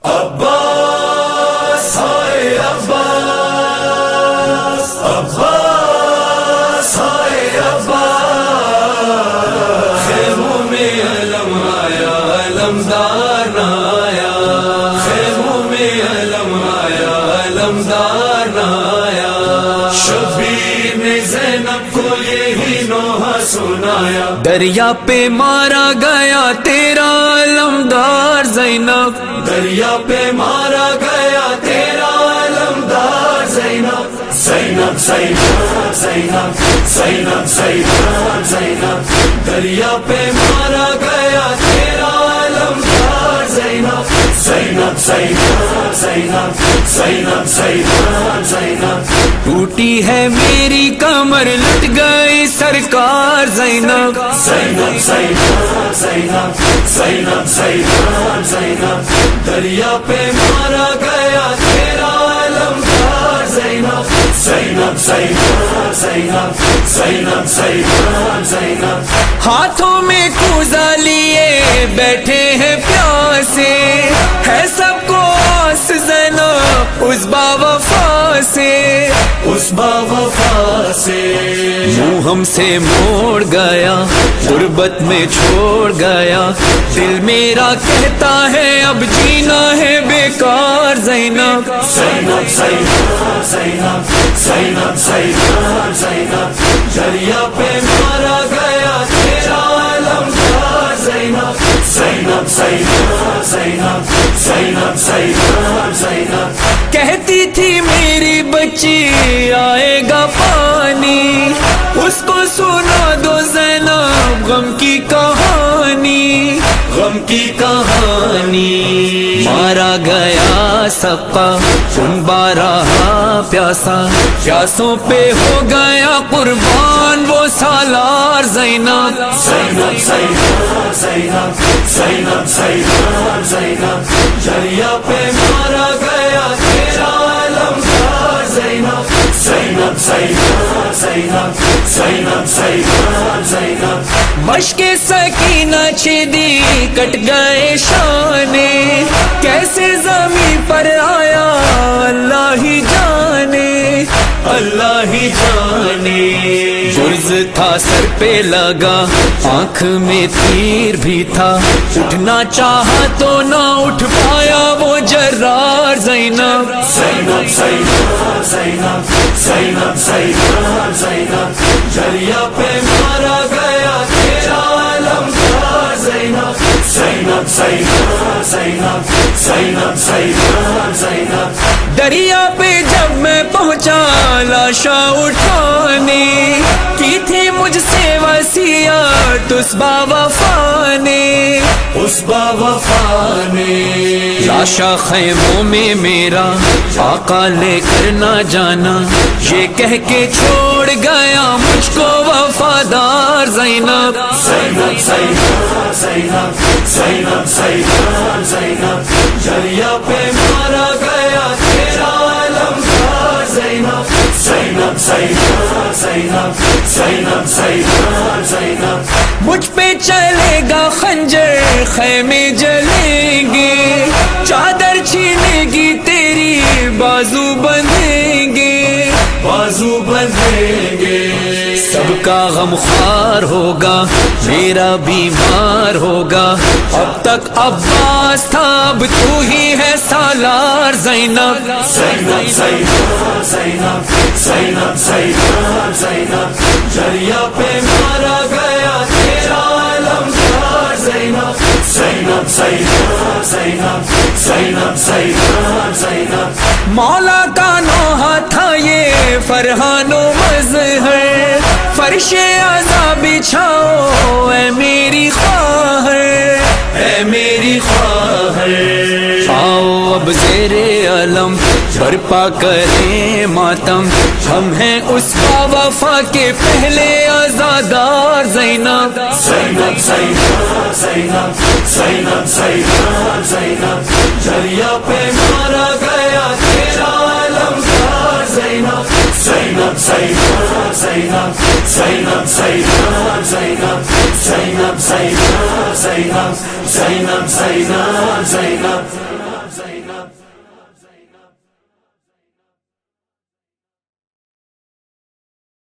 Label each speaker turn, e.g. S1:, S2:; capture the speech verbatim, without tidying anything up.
S1: عباس ہائے عباس، عباس ہائے عباس، خیموں میں علم آیا علمدار نہ آیا، خیموں میں علم آیا علمدار نہ آیا، شبیر نے زینب کو یہی نوحہ سنایا، دریا پہ مارا گیا تیرا علمدار زینب، دریا پہ مارا گیا تیرا علمدار زینب، زینب زینب زینب زینب زینب زینب، دریا پہ مارا گیا تیرا علمدار زینب، زینب زینب زینب زینب زینب زینب، ٹوٹی ہے میری کمر لٹ گئی سرکار زینب، زینب زینب زینب زینب زینب زینب، دریا پہ مارا گیا تیرا علمدار زینب، زینب زینب زینب زینب زینب زینب، ہاتھوں میں کوزہ لیے بیٹھے ہیں پیاسے، ہے سب کو آس زینب اس باوفا سے، اس باوفا سے، منہ ہم سے موڑ گیا غربت میں چھوڑ گیا، دل میرا کہتا ہے اب جینا ہے بیکار زینب، زینب زینب زینب زینب زینب زینب، دریا پہ مارا گیا تیرا علمدار زینب، زینب زینب زینب زینب زینب زینب، کہتی تھی میری بچی آئے گا پانی، اس کو سنا دو زینب غم کی کہانی، غم کی کہانی، مارا گیا سقا خون بارہ پیاسا، پیاسوں پہ ہو گیا قربان وہ سالار زینب، زینب زینب زینب زینب زینب زینب، دریا پہ مارا گیا تیرا علمدار زینب، زینب زینب زینب زینب زینب زینب، مشق سکینہ چھیدی کٹ گئے شانے، کیسے زمین پر آیا اللہ ہی جانے، اللہ ہی جانے، جرز تھا سر پہ لگا آنکھ میں تیر بھی تھا، اٹھنا چاہا تو نہ اٹھ پایا وہ جرار زینب، زینب زینب زینب زینب زینب زینب، دریا پہ مارا گیا تیرا علمدار زینب، زینب زینب زینب زینب زینب زینب، دریا پہ جب میں پہنچا لاشا اٹھانے، کی تھی مجھ سے وصیت اس باوفا نے، اس باوفا نے، لاشا خیموں میں میرا آقا لے کر نہ جانا، یہ کہہ کے چھوڑ گیا مجھ کو وفادار زینب، زینب زینب زینب زینب زینب زینب، دریا پہ مارا گیا تیرا علمدار زینب، زینب زینب زینب زینب زینب زینب، مجھ پہ چلے گا خنجر خیمے جلیں گے، چادر چھینے گی تیری بازو بندھیں گے، بازو بندھیں گے، سب کا غم خوار ہوگا میرا بیمار ہوگا، اب تک عباس تھا اب تو ہی ہے سالار زینب، زینب زینب زینب زینب زینب زینب، دریا پہ مارا گیا تیرا علمدار زینب، زینب زینب زینب زینب زینب زینب، مولا کا نوحہ تھا یہ فرحان و مظہر، فرش عذاب بچھاؤ اے میری خواہر، اے میری خواہر، آؤ اب زیر علم برپا کریں ماتم، ہم ہیں اس باوفا کے پہلے عزادار زینب، زینب زینب زینب زینب زینب زینب، دریا پہ مارا گیا تیرا علمدار زینب، زینب زینب زینب زینب زینب زینب، زینب زینب زینب زینب زینب زینب۔